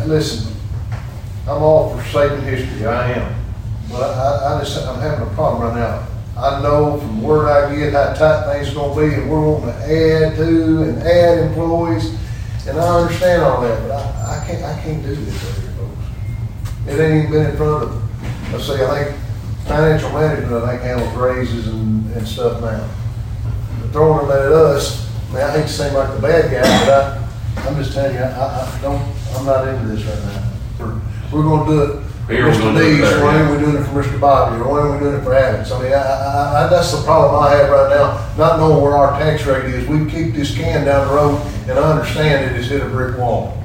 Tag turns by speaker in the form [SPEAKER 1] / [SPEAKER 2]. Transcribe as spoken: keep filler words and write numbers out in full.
[SPEAKER 1] I, listen, I'm all for saving history, I am. But I, I just, I'm having a problem right now. I know from word I get how tight things are gonna be, and we're wanting to add to and add employees, and I understand all that, but I, I can't, I can't do this right here, folks. It ain't even been in front of, let's say, I think financial management, I think handles raises and, and stuff now. But throwing them at us, I mean, I hate to seem like the bad guy, but I, I'm just telling you, I, I don't, I'm not into this right now. We're, we're gonna do it.
[SPEAKER 2] Here, we're
[SPEAKER 1] Mister
[SPEAKER 2] gonna do it
[SPEAKER 1] D's,
[SPEAKER 2] there,
[SPEAKER 1] when
[SPEAKER 2] yeah.
[SPEAKER 1] we're doing it for Mister Bobby, or when we're doing it for Adams. I mean, I, I, I, that's the problem I have right now, not knowing where our tax rate is. We kick this can down the road, and I understand it has hit a brick wall.